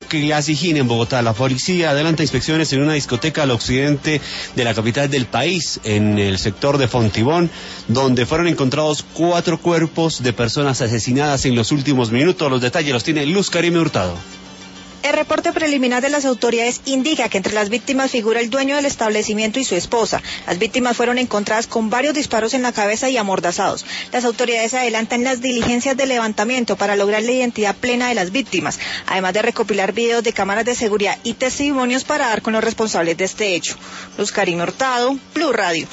Clasijín, en Bogotá. La policía adelanta inspecciones en una discoteca al occidente de la capital del país, en el sector de Fontibón, donde fueron encontrados 4 cuerpos de personas asesinadas en los últimos minutos. Los detalles los tiene Luz Karime Hurtado. El reporte preliminar de las autoridades indica que entre las víctimas figura el dueño del establecimiento y su esposa. Las víctimas fueron encontradas con varios disparos en la cabeza y amordazados. Las autoridades adelantan las diligencias de levantamiento para lograr la identidad plena de las víctimas, además de recopilar videos de cámaras de seguridad y testimonios para dar con los responsables de este hecho. Luz Karime Hurtado, Blue Radio.